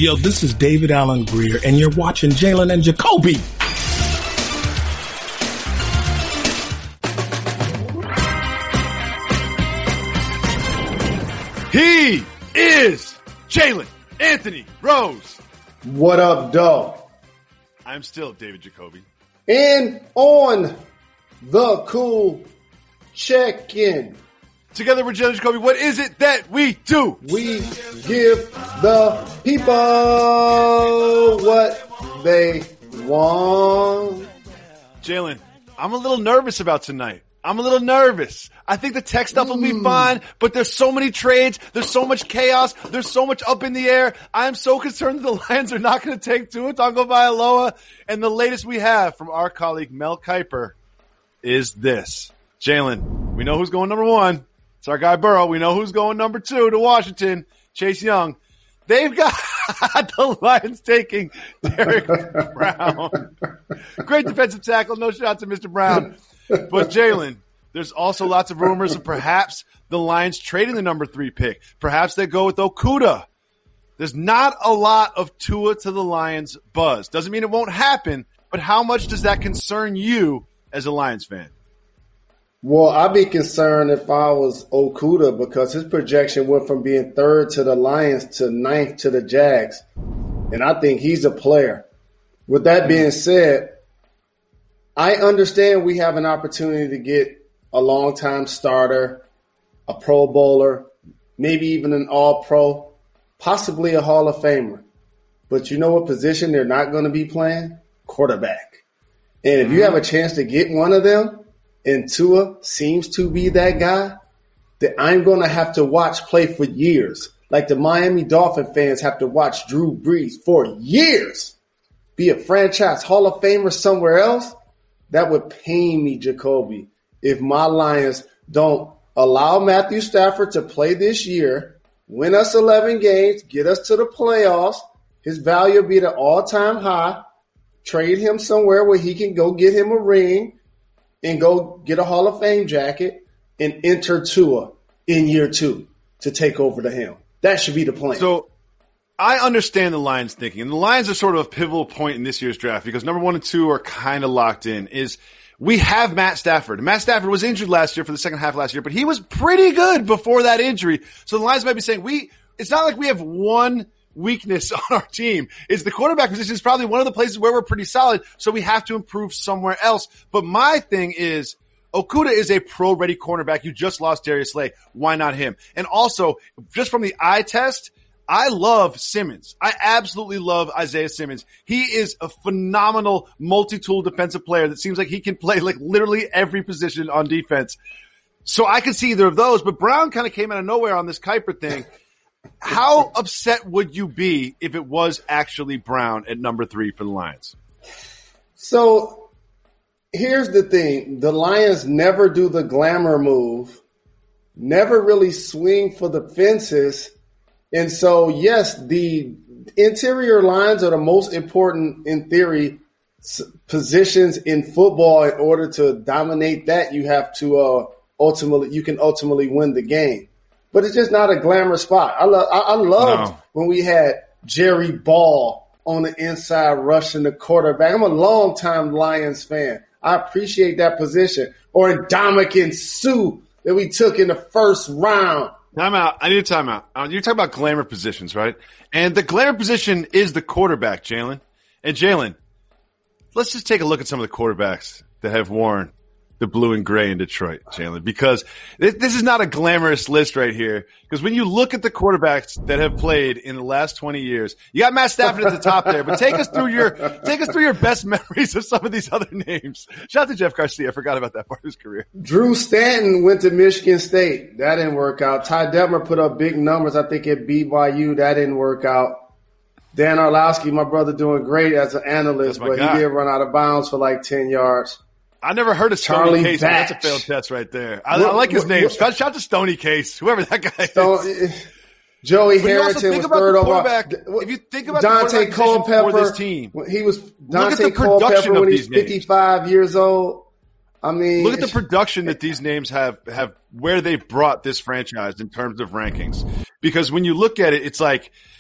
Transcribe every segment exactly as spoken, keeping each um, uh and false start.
Yo, this is David Allen Greer, and you're watching Jalen and Jacoby. He is Jalen Anthony Rose. What up, dog? I'm still David Jacoby. And on the cool check-in. Together with Jalen Jacoby, what is it that we do? We give the people what they want. Jalen, I'm a little nervous about tonight. I'm a little nervous. I think the tech stuff will be Mm. fine, but there's so many trades. There's so much chaos. There's so much up in the air. I'm so concerned that the Lions are not going to take Tua Tagovailoa. And the latest we have from our colleague Mel Kiper is this. Jalen, we know who's going number one. It's our guy Burrow. We know who's going number two to Washington, Chase Young. They've got the Lions taking Derek Brown. Great defensive tackle. No shots at Mister Brown. But Jalen, there's also lots of rumors of perhaps the Lions trading the number three pick. Perhaps they go with Okudah. There's not a lot of Tua to the Lions buzz. Doesn't mean it won't happen, but how much does that concern you as a Lions fan? Well, I'd be concerned if I was Okudah because his projection went from being third to the Lions to ninth to the Jags. And I think he's a player. With that being said, I understand we have an opportunity to get a long-time starter, a Pro Bowler, maybe even an All-Pro, possibly a Hall of Famer. But you know what position they're not going to be playing? Quarterback. And if you have a chance to get one of them, and Tua seems to be that guy, that I'm going to have to watch play for years. Like the Miami Dolphin fans have to watch Drew Brees for years. Be a franchise Hall of Famer somewhere else. That would pain me, Jacoby, if my Lions don't allow Matthew Stafford to play this year, win us eleven games, get us to the playoffs. His value will be the all-time high. Trade him somewhere where he can go get him a ring and go get a Hall of Fame jacket and enter Tua in year two to take over the helm. That should be the plan. So I understand the Lions thinking, and the Lions are sort of a pivotal point in this year's draft because number one and two are kind of locked in, is we have Matt Stafford. Matt Stafford was injured last year for the second half of last year, but he was pretty good before that injury. So the Lions might be saying, we, it's not like we have one weakness on our team. It's the quarterback position is probably one of the places where we're pretty solid, so we have to improve somewhere else. But my thing is, Okudah is a pro-ready cornerback. You just lost Darius Slay. Why not him? And also, just from the eye test, I love Simmons. I absolutely love Isaiah Simmons. He is a phenomenal multi-tool defensive player that seems like he can play like literally every position on defense. So I could see either of those, but Brown kind of came out of nowhere on this Kiper thing. How upset would you be if it was actually Brown at number three for the Lions? So here's the thing. The Lions never do the glamour move, never really swing for the fences. And so, yes, the interior lines are the most important, in theory, positions in football. In order to dominate that, you have to uh, ultimately, you can ultimately win the game. But it's just not a glamour spot. I love, I, I loved no. when we had Jerry Ball on the inside rushing the quarterback. I'm a longtime Lions fan. I appreciate that position. Or Ndamukong Suh that we took in the first round. Timeout. I need a timeout. Uh, you're talking about glamour positions, right? And the glamour position is the quarterback, Jalen. And Jalen, let's just take a look at some of the quarterbacks that have worn the blue and gray in Detroit, Jalen, because this, this is not a glamorous list right here. Because when you look at the quarterbacks that have played in the last twenty years, you got Matt Stafford at the top there, but take us through your, take us through your best memories of some of these other names. Shout out to Jeff Garcia. I forgot about that part of his career. Drew Stanton went to Michigan State. That didn't work out. Ty Detmer put up big numbers, I think, at B Y U. That didn't work out. Dan Orlowski, my brother, doing great as an analyst, but guy. He did run out of bounds for like ten yards. I never heard of Stony Case. That's a failed test right there. I, what, I like his what, name. What, shout, shout out to Stony Case, whoever that guy Stone, is. Joey but Harrington was third overall. If you think about Dante the Culpepper for this team, he was Dante Culpepper when he's fifty-five names. Years old. I mean, look at the production that these names have, have where they've brought this franchise in terms of rankings. Because when you look at it, it's like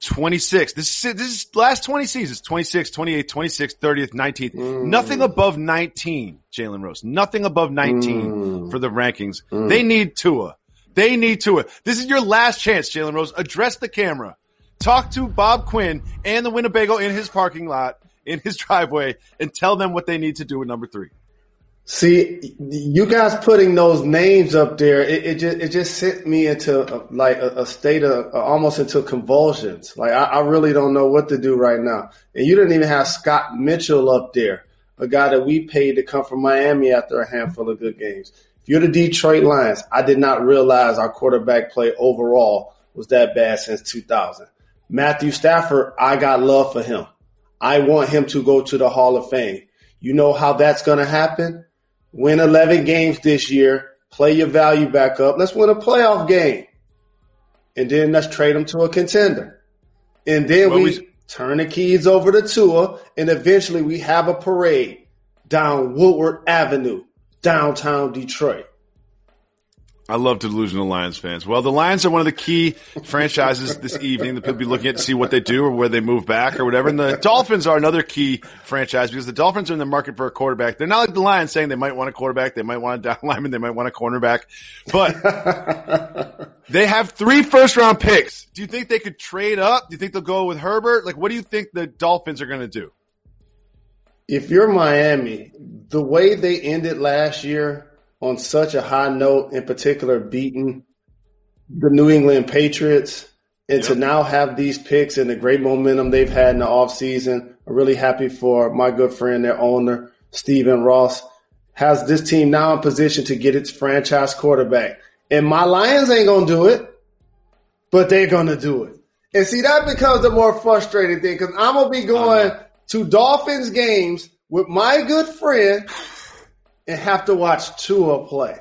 twenty-six. This is, this is last twenty seasons. twenty-six, twenty-eight, twenty-six, thirtieth, nineteenth. Mm. Nothing above nineteen, Jalen Rose. Nothing above nineteen mm. for the rankings. Mm. They need Tua. They need Tua. This is your last chance, Jalen Rose. Address the camera. Talk to Bob Quinn and the Winnebago in his parking lot, in his driveway, and tell them what they need to do with number three. See, you guys putting those names up there, it, it just it just sent me into a, like a, a state of uh, almost into convulsions. Like I, I really don't know what to do right now. And you didn't even have Scott Mitchell up there, a guy that we paid to come from Miami after a handful of good games. If you're the Detroit Lions, I did not realize our quarterback play overall was that bad since two thousand. Matthew Stafford, I got love for him. I want him to go to the Hall of Fame. You know how that's going to happen? Win eleven games this year, play your value back up. Let's win a playoff game. And then let's trade him to a contender. And then well, we, we turn the keys over to Tua, and eventually we have a parade down Woodward Avenue, downtown Detroit. I love delusional Lions fans. Well, the Lions are one of the key franchises this evening that people be looking at to see what they do or where they move back or whatever. And the Dolphins are another key franchise because the Dolphins are in the market for a quarterback. They're not like the Lions saying they might want a quarterback, they might want a down lineman, they might want a cornerback. But they have three first-round picks. Do you think they could trade up? Do you think they'll go with Herbert? Like, what do you think the Dolphins are going to do? If you're Miami, the way they ended last year on such a high note, in particular beating the New England Patriots, and yep. to now have these picks and the great momentum they've had in the offseason, I'm really happy for my good friend, their owner, Stephen Ross, has this team now in position to get its franchise quarterback. And my Lions ain't going to do it, but they're going to do it. And see, that becomes the more frustrating thing because I'm going to be going to Dolphins games with my good friend and have to watch Tua play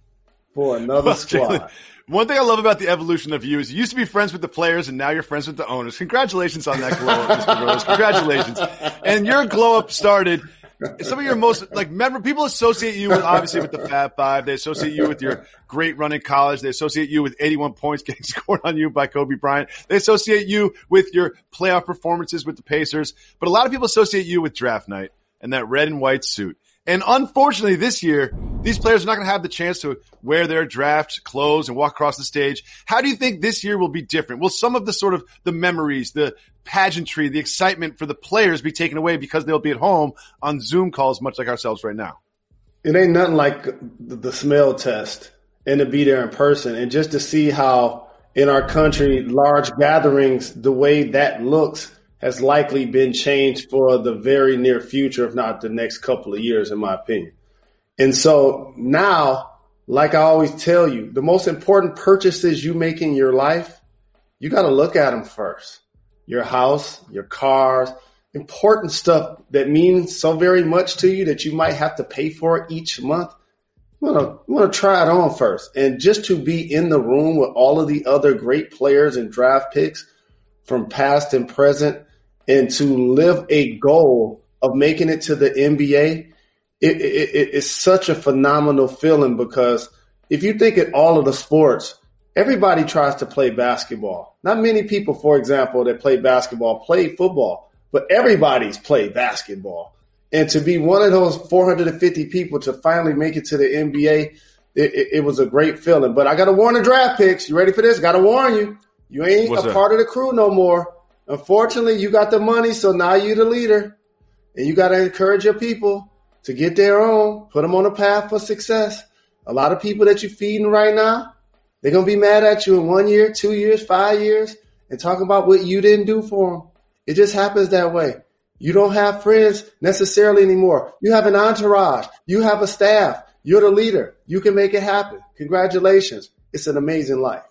for another well, squad. Jalen, one thing I love about the evolution of you is you used to be friends with the players and now you're friends with the owners. Congratulations on that glow up, Mister Rose. Congratulations. And your glow up started some of your most like memorable people associate you with obviously with the Fab Five. They associate you with your great run in college. They associate you with eighty-one points getting scored on you by Kobe Bryant. They associate you with your playoff performances with the Pacers. But a lot of people associate you with draft night and that red and white suit. And unfortunately this year, these players are not going to have the chance to wear their draft clothes and walk across the stage. How do you think this year will be different? Will some of the sort of the memories, the pageantry, the excitement for the players be taken away because they'll be at home on Zoom calls much like ourselves right now? It ain't nothing like the smell test and to be there in person and just to see how in our country, large gatherings, the way that looks has likely been changed for the very near future, if not the next couple of years, in my opinion. And so now, like I always tell you, the most important purchases you make in your life, you got to look at them first. Your house, your cars, important stuff that means so very much to you that you might have to pay for each month. You want to you want to try it on first. And just to be in the room with all of the other great players and draft picks from past and present, and to live a goal of making it to the N B A, it, it, it, it's such a phenomenal feeling because if you think at all of the sports, everybody tries to play basketball. Not many people, for example, that play basketball play football, but everybody's played basketball. And to be one of those four hundred fifty people to finally make it to the N B A, it, it, it was a great feeling. But I got to warn the draft picks. You ready for this? Got to warn you. You ain't What's a that? part of the crew no more. Unfortunately, you got the money, so now you're the leader. And you got to encourage your people to get their own, put them on a path for success. A lot of people that you're feeding right now, they're going to be mad at you in one year, two years, five years, and talk about what you didn't do for them. It just happens that way. You don't have friends necessarily anymore. You have an entourage. You have a staff. You're the leader. You can make it happen. Congratulations. It's an amazing life.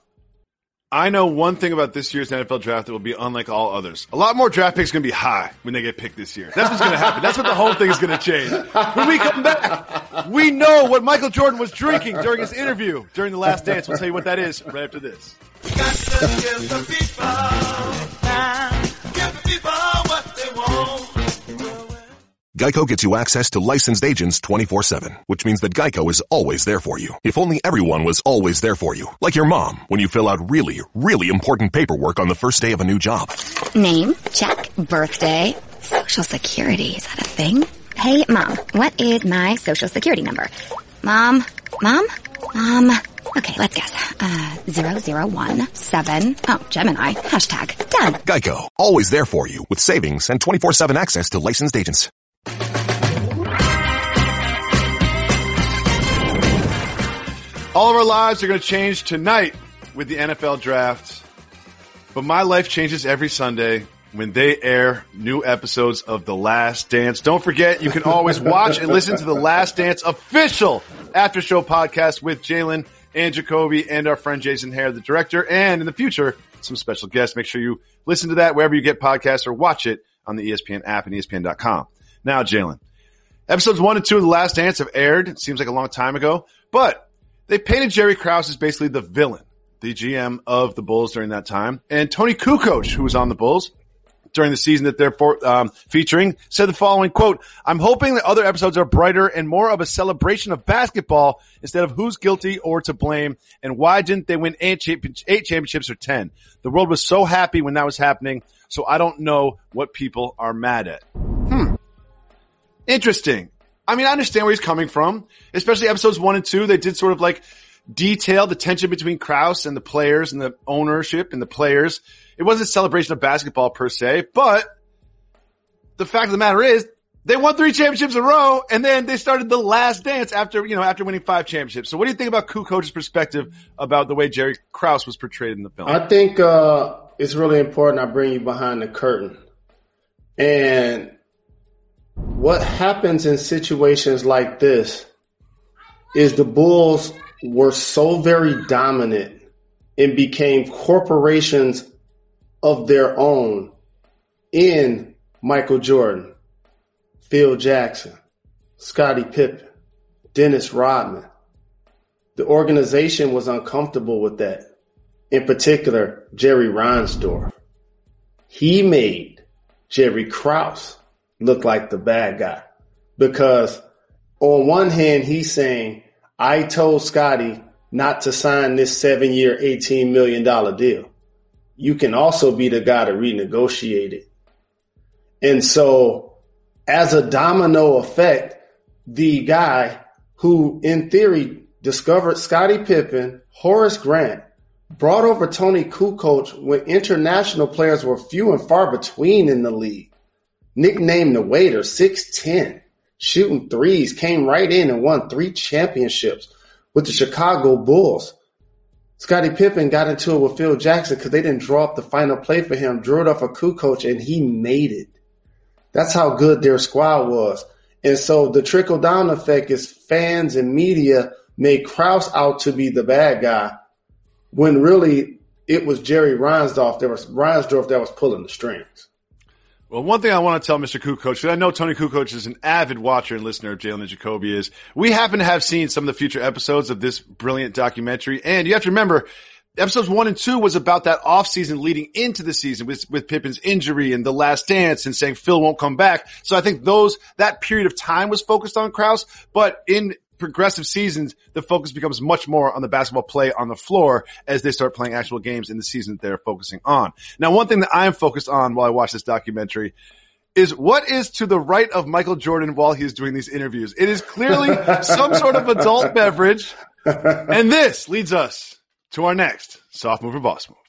I know one thing about this year's N F L draft that will be unlike all others. A lot more draft picks are going to be high when they get picked this year. That's what's going to happen. That's what the whole thing is going to change. When we come back, we know what Michael Jordan was drinking during his interview during The Last Dance. We'll tell you what that is right after this. We got to give the people, give the people what they want. Geico gets you access to licensed agents twenty-four seven, which means that Geico is always there for you. If only everyone was always there for you. Like your mom, when you fill out really, really important paperwork on the first day of a new job. Name, check. Birthday, social security, is that a thing? Hey, Mom, what is my social security number? Mom? Mom? Mom? Okay, let's guess. Uh, zero zero one seven. Oh, Gemini. Hashtag. Done. Geico. Always there for you with savings and twenty-four seven access to licensed agents. All of our lives are going to change tonight with the N F L draft. But my life changes every Sunday when they air new episodes of The Last Dance. Don't forget, you can always watch and listen to The Last Dance official after show podcast with Jalen and Jacoby and our friend Jason Hare, the director, and in the future, some special guests. Make sure you listen to that wherever you get podcasts or watch it on the E S P N app and E S P N dot com. Now, Jalen, episodes one and two of The Last Dance have aired. It seems like a long time ago, but they painted Jerry Krause as basically the villain, the G M of the Bulls during that time. And Tony Kukoc, who was on the Bulls during the season that they're for, um, featuring, said the following, quote, "I'm hoping that other episodes are brighter and more of a celebration of basketball instead of who's guilty or to blame and why didn't they win eight, eight championships or ten. The world was so happy when that was happening, so I don't know what people are mad at." Hmm. Interesting. I mean, I understand where he's coming from, especially episodes one and two. They did sort of like detail the tension between Krause and the players and the ownership and the players. It wasn't a celebration of basketball per se, but the fact of the matter is they won three championships in a row and then they started The Last Dance after, you know, after winning five championships. So what do you think about Kukoc's perspective about the way Jerry Krause was portrayed in the film? I think, uh, it's really important I bring you behind the curtain. And what happens in situations like this is the Bulls were so very dominant and became corporations of their own in Michael Jordan, Phil Jackson, Scottie Pippen, Dennis Rodman. The organization was uncomfortable with that. In particular, Jerry Reinsdorf. He made Jerry Krause look like the bad guy because on one hand, he's saying, I told Scottie not to sign this seven year, eighteen million dollars deal. You can also be the guy to renegotiate it. And so as a domino effect, the guy who in theory discovered Scottie Pippen, Horace Grant, brought over Tony Kukoc when international players were few and far between in the league. Nicknamed the Waiter, six ten, shooting threes, came right in and won three championships with the Chicago Bulls. Scottie Pippen got into it with Phil Jackson because they didn't draw up the final play for him, drew it off of Kukoc, and he made it. That's how good their squad was. And so the trickle-down effect is fans and media made Krause out to be the bad guy when really it was Jerry Reinsdorf that was, Reinsdorf that was pulling the strings. Well, one thing I want to tell Mister Kukoc, because I know Tony Kukoc is an avid watcher and listener of Jalen and Jacoby, is we happen to have seen some of the future episodes of this brilliant documentary. And you have to remember, episodes one and two was about that offseason leading into the season with, with Pippen's injury and The Last Dance and saying Phil won't come back. So I think those, that period of time was focused on Krause, but in progressive seasons, the focus becomes much more on the basketball play on the floor as they start playing actual games in the season that they're focusing on. Now, one thing that I am focused on while I watch this documentary is what is to the right of Michael Jordan while he is doing these interviews. It is clearly some sort of adult beverage. And this leads us to our next Soft Move or Boss Move.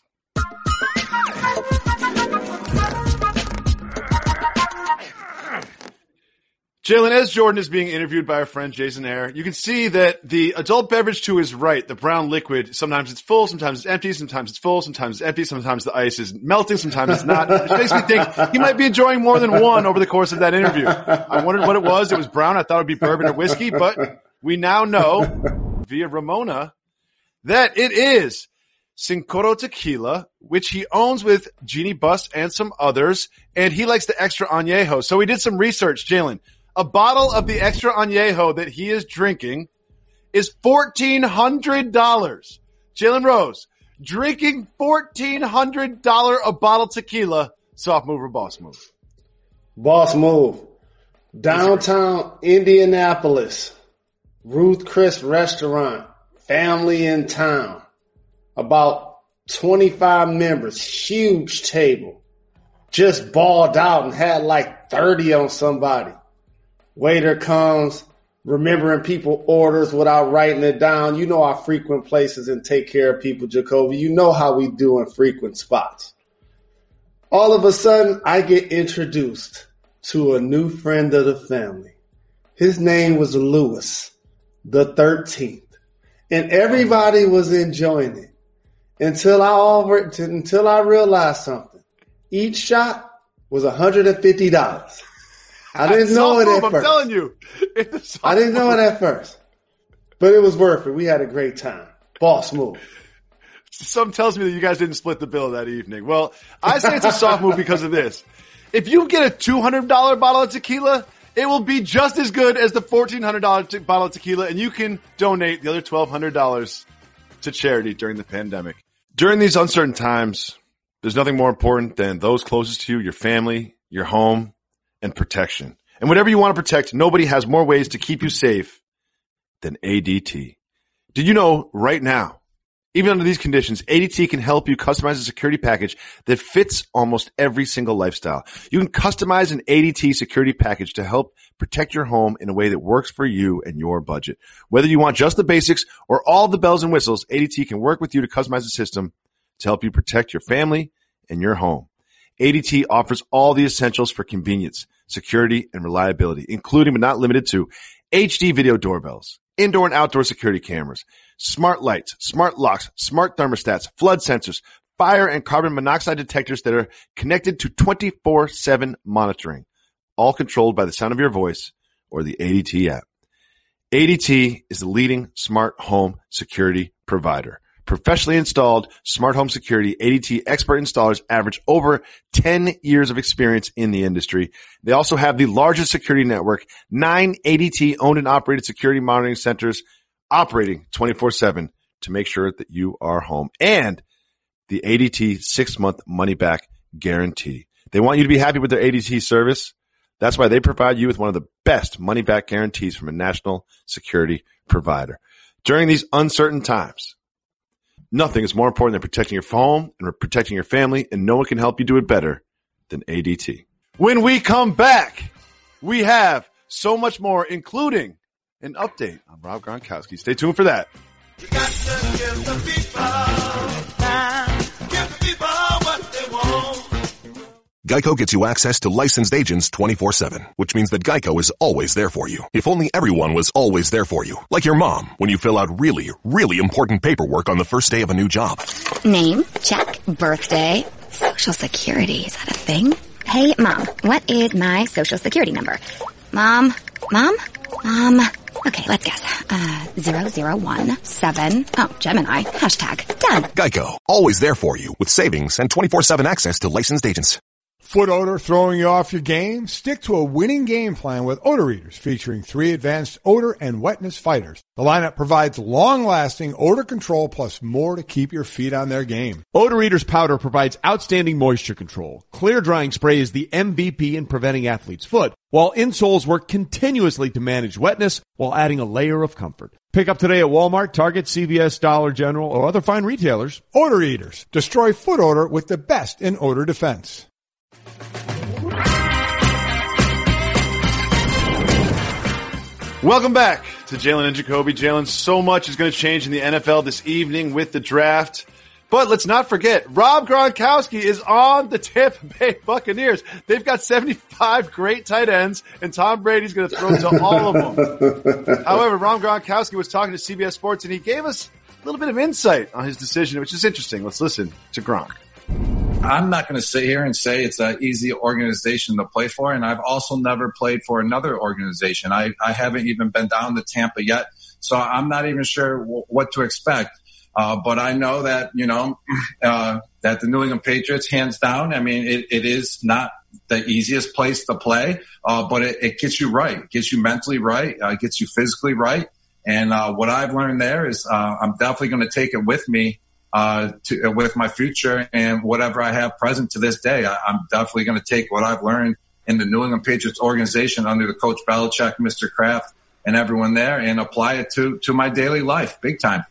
Jalen, as Jordan is being interviewed by our friend Jason Hare, you can see that the adult beverage to his right, the brown liquid, sometimes it's full, sometimes it's empty, sometimes it's full, sometimes it's empty, sometimes the ice is melting, sometimes it's not. It makes me think he might be enjoying more than one over the course of that interview. I wondered what it was. It was brown. I thought it would be bourbon or whiskey, but we now know via Ramona that it is Cincoro Tequila, which he owns with Jeannie Buss and some others, and he likes the extra añejo. So we did some research, Jalen. A bottle of the extra añejo that he is drinking is fourteen hundred dollars. Jalen Rose, drinking fourteen hundred dollars a bottle tequila. Soft move or boss move? Boss move. Downtown Indianapolis, Ruth Chris Restaurant, family in town. About twenty-five members, huge table. Just balled out and had like thirty on somebody. Waiter comes, remembering people orders without writing it down. You know our frequent places and take care of people, Jacoby. You know how we do in frequent spots. All of a sudden, I get introduced to a new friend of the family. His name was Louis the thirteenth. And everybody was enjoying it until I offered, until I realized something. Each shot was one hundred fifty dollars. I didn't know it at first. I'm telling you. I didn't know it at first. But it was worth it. We had a great time. Boss move. Some tells me that you guys didn't split the bill that evening. Well, I say it's a soft move because of this. If you get a two hundred dollars bottle of tequila, it will be just as good as the fourteen hundred dollars t- bottle of tequila, and you can donate the other twelve hundred dollars to charity during the pandemic. During these uncertain times, there's nothing more important than those closest to you, your family, your home, and protection. And whatever you want to protect, nobody has more ways to keep you safe than A D T. Did you know right now, even under these conditions, A D T can help you customize a security package that fits almost every single lifestyle. You can customize an A D T security package to help protect your home in a way that works for you and your budget. Whether you want just the basics or all the bells and whistles, A D T can work with you to customize a system to help you protect your family and your home. A D T offers all the essentials for convenience, security, and reliability, including but not limited to H D video doorbells, indoor and outdoor security cameras, smart lights, smart locks, smart thermostats, flood sensors, fire and carbon monoxide detectors that are connected to twenty-four seven monitoring, all controlled by the sound of your voice or the A D T app. A D T is the leading smart home security provider. Professionally installed smart home security, A D T expert installers average over ten years of experience in the industry. They also have the largest security network, nine A D T owned and operated security monitoring centers operating twenty-four seven to make sure that you are home, and the A D T six-month money-back guarantee. They want you to be happy with their A D T service. That's why they provide you with one of the best money-back guarantees from a national security provider. During these uncertain times, nothing is more important than protecting your home and protecting your family, and no one can help you do it better than A D T. When we come back, we have so much more, including an update on Rob Gronkowski. Stay tuned for that. You got to give the people time. Give the people what they want. Geico gets you access to licensed agents twenty-four seven, which means that Geico is always there for you. If only everyone was always there for you. Like your mom, when you fill out really, really important paperwork on the first day of a new job. Name, check. Birthday, social security, is that a thing? Hey, Mom, what is my social security number? Mom? Mom? Mom? Okay, let's guess. Uh, zero zero one seven. Oh, Gemini. Hashtag. Done. Geico, always there for you with savings and twenty-four seven access to licensed agents. Foot odor throwing you off your game? Stick to a winning game plan with Odor Eaters, featuring three advanced odor and wetness fighters. The lineup provides long-lasting odor control plus more to keep your feet on their game. Odor Eaters powder provides outstanding moisture control. Clear drying spray is the M V P in preventing athlete's foot, while insoles work continuously to manage wetness while adding a layer of comfort. Pick up today at Walmart, Target, C V S, Dollar General, or other fine retailers. Odor Eaters. Destroy foot odor with the best in odor defense. Welcome back to Jalen and Jacoby. Jalen, so much is going to change in the N F L this evening with the draft. But let's not forget, Rob Gronkowski is on the Tampa Bay Buccaneers. They've got seventy-five great tight ends, and Tom Brady's going to throw to all of them. However, Rob Gronkowski was talking to C B S Sports, and he gave us a little bit of insight on his decision, which is interesting. Let's listen to Gronk. I'm not going to sit here and say it's an easy organization to play for, and I've also never played for another organization. I, I haven't even been down to Tampa yet, so I'm not even sure w- what to expect. Uh, but I know that, you know, uh, that the New England Patriots, hands down, I mean, it, it is not the easiest place to play, uh, but it, it gets you right. It gets you mentally right. Uh, it gets you physically right. And uh, what I've learned there is uh, I'm definitely going to take it with me. Uh, to, uh, with my future and whatever I have present to this day, I, I'm definitely going to take what I've learned in the New England Patriots organization under the coach Belichick, Mister Kraft, and everyone there, and apply it to, to my daily life, big time.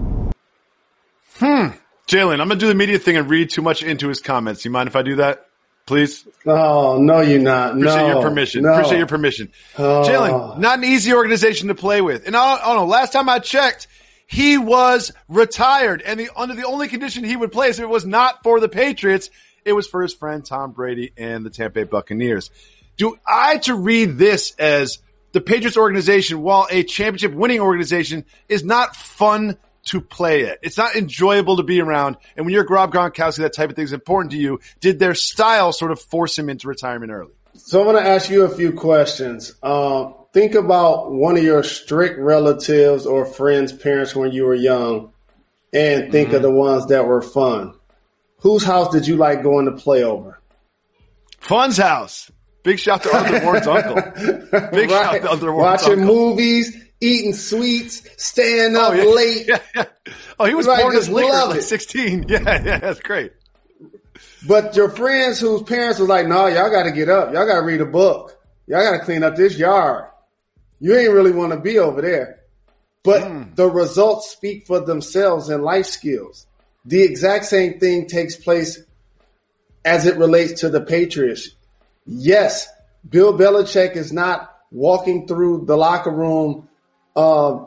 Hmm. Jalen, I'm going to do the media thing and read too much into his comments. You mind if I do that? Please? Oh, no, you're not. Appreciate no, your permission. No. Appreciate your permission. Oh. Jalen, not an easy organization to play with. And I don't, I don't know, last time I checked, he was retired. And the under the only condition he would play is if it was not for the Patriots, it was for his friend Tom Brady and the Tampa Bay Buccaneers. Do I to read this as the Patriots organization, while a championship winning organization, is not fun to play it? It's not enjoyable to be around. And when you're Rob Gronkowski, that type of thing is important to you. Did their style sort of force him into retirement early? So I'm going to ask you a few questions. Um, think about one of your strict relatives or friends' parents when you were young, and think mm-hmm. of the ones that were fun. Whose house did you like going to play over? Fun's house. Big shout to Arthur Warren's uncle. Big right. shout to Arthur Warren's Watching uncle. movies, eating sweets, staying up oh, yeah. late. Yeah, yeah. Oh, he was right, pouring his liquor at like it. sixteen. Yeah, yeah, that's great. But your friends whose parents was like, no, y'all got to get up. Y'all got to read a book. Y'all got to clean up this yard. You ain't really want to be over there. But mm. the results speak for themselves in life skills. The exact same thing takes place as it relates to the Patriots. Yes, Bill Belichick is not walking through the locker room uh,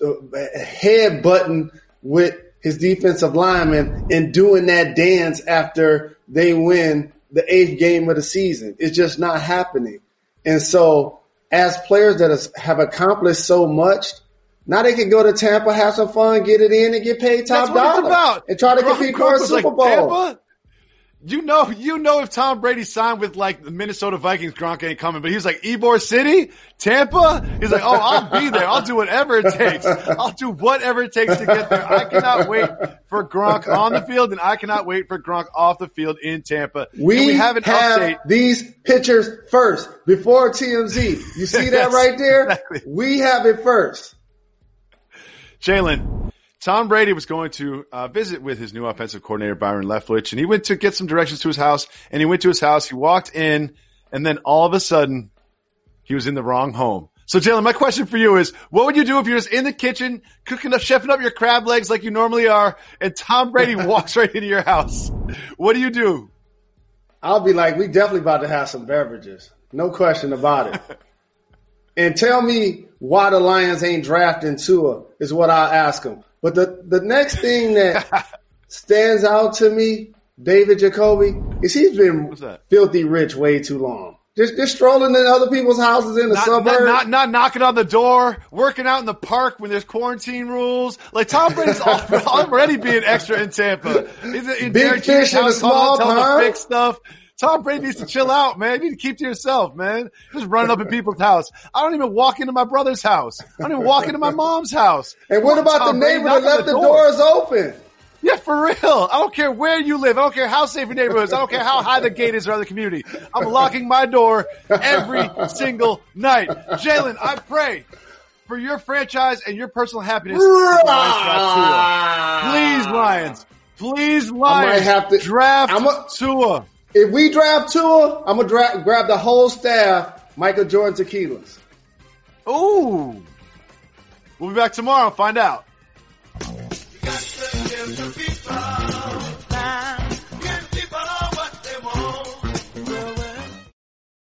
head button with his defensive lineman and doing that dance after they win the eighth game of the season. It's just not happening. And so as players that have accomplished so much, now they can go to Tampa, have some fun, get it in, and get paid top dollar. And try to Gronk, compete for a Super like, Bowl. Tampa? You know, you know, if Tom Brady signed with like the Minnesota Vikings, Gronk ain't coming. But he was like, Ybor City, Tampa. He's like, oh, I'll be there. I'll do whatever it takes. I'll do whatever it takes to get there. I cannot wait for Gronk on the field, and I cannot wait for Gronk off the field in Tampa. We, we have an have update. These pictures first before T M Z. You see that yes, right there? Exactly. We have it first. Jalen, Tom Brady was going to uh, visit with his new offensive coordinator, Byron Leftwich, and he went to get some directions to his house, and he went to his house, he walked in, and then all of a sudden, he was in the wrong home. So, Jalen, my question for you is, what would you do if you're just in the kitchen, cooking up, chefing up your crab legs like you normally are, and Tom Brady walks right into your house? What do you do? I'll be like, we definitely about to have some beverages. No question about it. And tell me why the Lions ain't drafting Tua is what I'll ask them. But the, the next thing that stands out to me, David Jacoby, is he's been filthy rich way too long. Just, just strolling in other people's houses in the not, suburbs. Not, not, not knocking on the door, working out in the park when there's quarantine rules. Like Tom Brady's already being extra in Tampa. He's in Big fish in a small pond. Fix stuff. Tom Brady needs to chill out, man. You need to keep to yourself, man. Just running up in people's house. I don't even walk into my brother's house. I don't even walk into my mom's house. And what about Tom the neighbor that left the, the doors open? Yeah, for real. I don't care where you live. I don't care how safe your neighborhood is. I don't care how high the gate is around the community. I'm locking my door every single night. Jalen, I pray for your franchise and your personal happiness. Please, Lions. Please, Lions. I might have to, draft I'm a, Tua. If we draft Tua, I'm going to dra- grab the whole staff, Michael Jordan tequilas. Ooh. We'll be back tomorrow and find out. You got to give the people